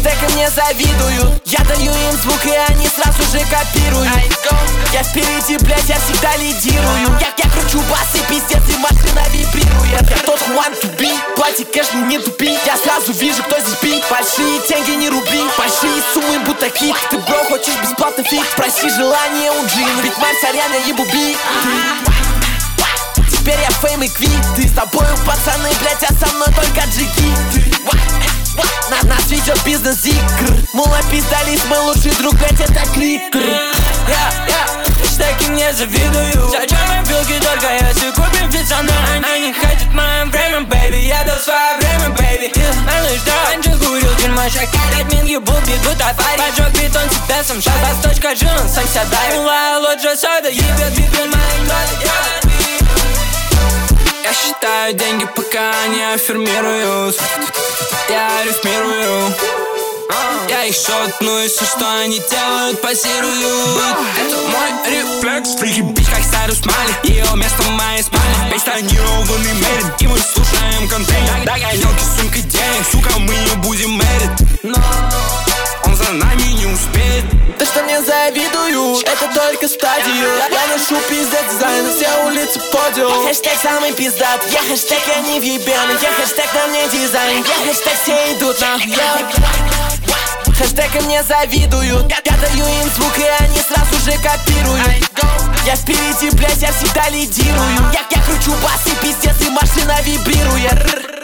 хэштег мне завидуют. Я даю им звук, и они сразу же копируют. Я впереди, блять, я всегда лидирую. Я кручу бас и пиздец, и машина вибрирует. Я тот, who want to be. Плати кэш, мне не тупи. Я сразу вижу, кто здесь бит. Большие деньги, не рубли. Большие суммы, будто хит. Ты, бро, хочешь бесплатно фит? Спроси желание у Джин. Ведь мать, сорян, я ебу бит. Теперь я фейм и квит. Ты с тобою, пацаны, блять, а со мной только джиги. Нас ведет бизнес-игр. Мула пиздалис, мой лучший друг, блять, это кликер. Хэштеги мне завидую. Зачем мои билки, только если купим пацаны. Они хотят мое время, бэйби. Я дал свое время, бэйби. Малыш, да, раньше курил дерьмо. Шакаль, админ, ебут, бегут аварии. Поджег бетон, себя сам шаг. Восточка жил, он сам себя давит. Мулая лоджа сода, ебет, бибин, мои ноты. Я считаю деньги, пока они аффирмируют. Я рифмирую. Я их шотну, и все, что они делают, позируют. Это мой рефлекс. Фрики бич, как Сайрус Мали. Ее место в моей спальне. Весь тонированный мерин. И мы слушаем контейнер. Догонялки с сумкой денег. Сука, мы не будем мерить. Но он за нами не успеет. То, что мне завидуют, это только стадию. Я ношу пиздец дизайн, все улицы подиум. Я хэштег самый пиздат, я хэштег, я не въебен. Я хэштег, на мне дизайн, я хэштег, все идут нахуй. Хэштег мне завидуют. Я даю им звук, и они сразу же копируют. Я впереди, блять, я всегда лидирую. Я кручу бас и пиздец, и машина вибрирует.